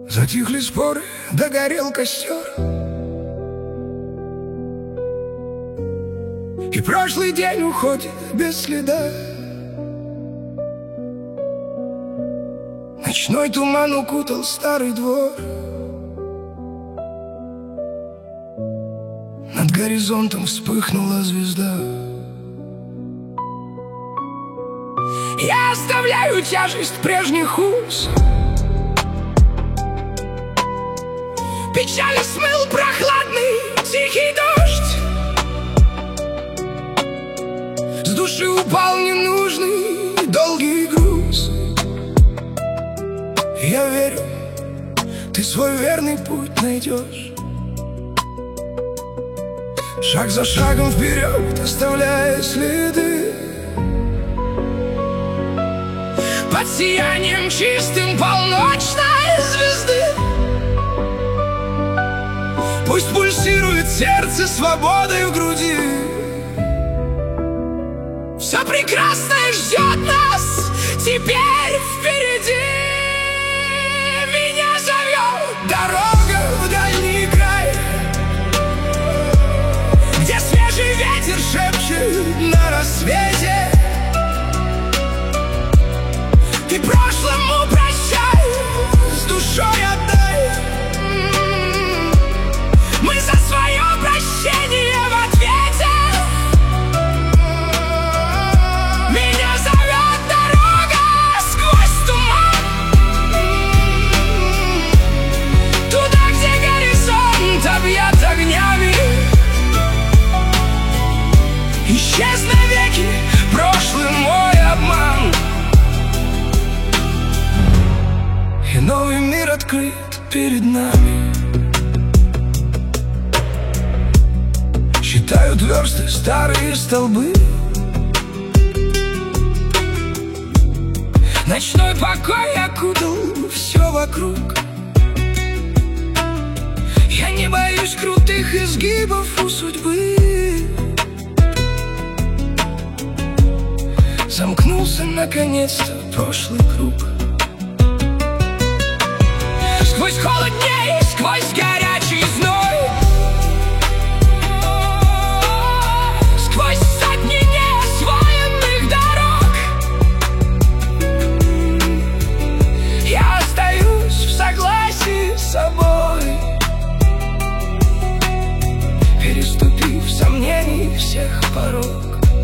Затихли споры, догорел костер, и прошлый день уходит без следа. Ночной туман укутал старый двор, над горизонтом вспыхнула звезда. Я оставляю тяжесть прежних уз, печали смыл прохладный тихий дождь. С души упал ненужный долгий груз. Я верю, ты свой верный путь найдешь. Шаг за шагом вперед, оставляя следы, под сиянием чистым полночной звезды. Пусть пульсирует сердце свободой в груди. Все прекрасное ждет нас теперь впереди. Меня зовет дорога в дальний край, где свежий ветер шепчет на рассвете. Ты прошлому прощай, с душой отдай. Мы за свое прощение в ответе. Меня зовет дорога сквозь туман, туда, где горизонт объят огнями. Исчез навеки прошлый мой обман, и новый мир открыт перед нами. Считают версты старые столбы, ночной покой окутал все вокруг. Я не боюсь крутых изгибов у судьбы. Замкнулся наконец-то прошлый круг. Сквозь холод дней, сквозь горячий зной, сквозь сотни неосвоенных дорог, я остаюсь в согласии с собой, переступив сомнений всех порог.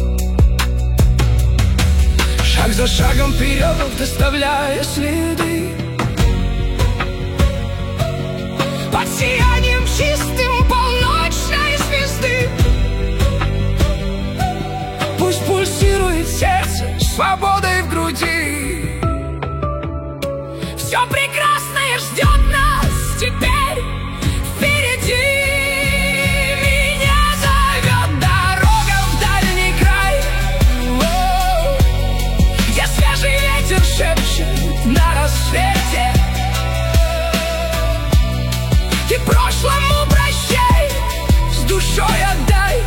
Шаг за шагом вперед, оставляя следы, под сиянием чистым полночной звезды. Пусть пульсирует сердце свободой в груди. Все прекрасное ждет нас теперь впереди. Меня зовет дорога в дальний край, где свежий ветер шепчет на рассвете. Ты прошлому прощай, с душой отдай.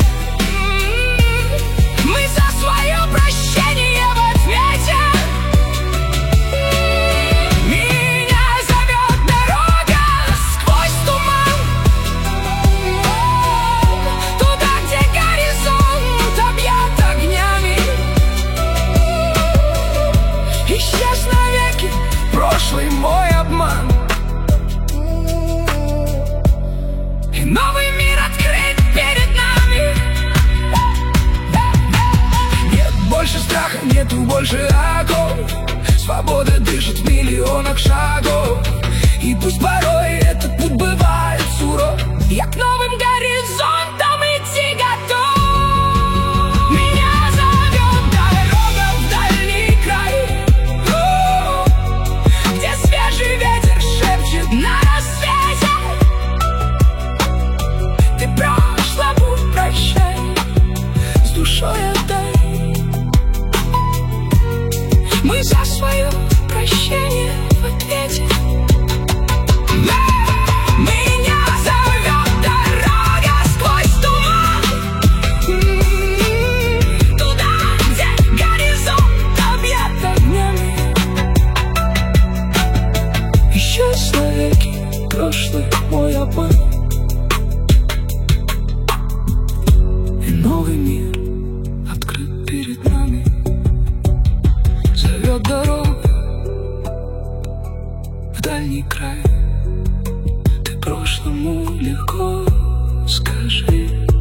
Мы за свое прощение в ответе. Меня зовет навеки прошлый мой обман. И новый мир открыт перед нами. Зовет дорога в дальний край. Ты прошлому легко скажи.